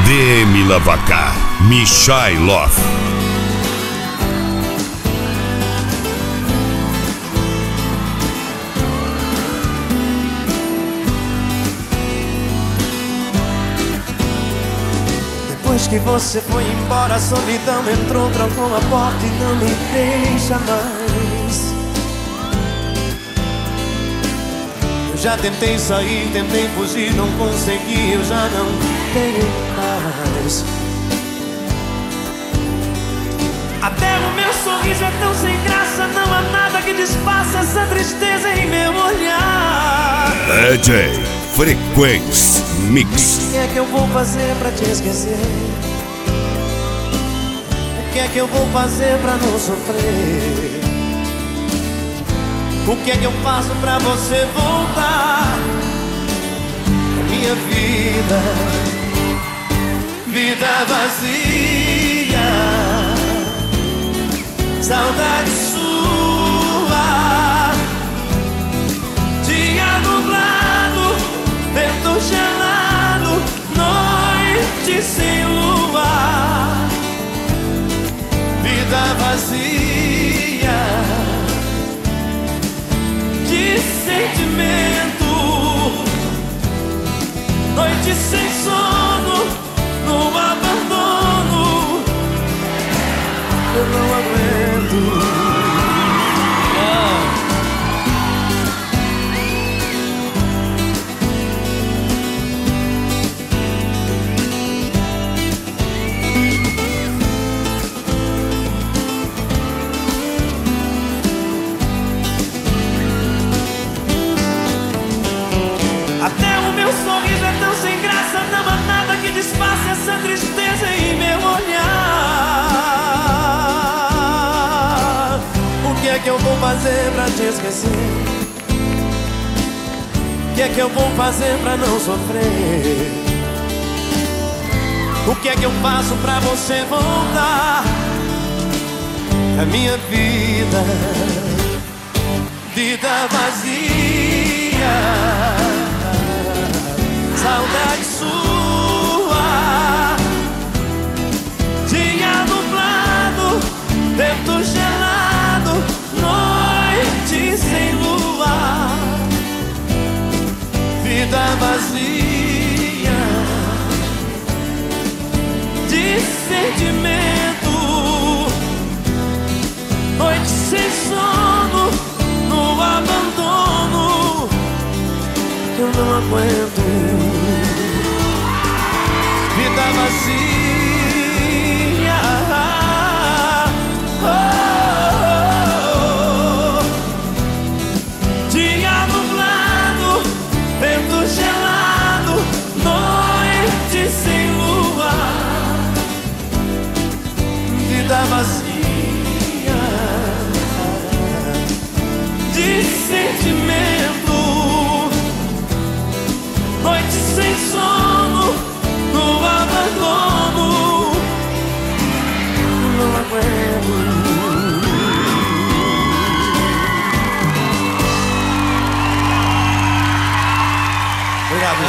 DM Lavacar, Michailov. Depois que você foi embora, a solidão entrou, trancou a porta e não me deixa mais. Eu já tentei sair, tentei fugir, não consegui, eu já não tenho paz. Até o meu sorriso é tão sem graça, não há nada que disfarce essa tristeza em meu olhar. DJ Frequência Mix. O que é que eu vou fazer pra te esquecer? O que é que eu vou fazer pra não sofrer? O que é que eu faço pra você voltar? Minha vida, vida vazia, saudade sua, dia nublado, vento gelado, noite sem lua, vida vazia de sentimento, noite sem sono, no abandono, eu não aguento. Até o meu sorriso é tão sem graça, não há nada que disfarce essa tristeza em meu olhar. O que é que eu vou fazer pra te esquecer? O que é que eu vou fazer pra não sofrer? O que é que eu faço pra você voltar? A minha vida, vida vazia, saudade sua, dia nublado, vento gelado, noite sem lua, vida vazia de sentimento, noite sem sono, no abandono, eu não aguento. Vida vazia, oh, oh, oh. Dia nublado, vento gelado, noite sem lua, vida vazia.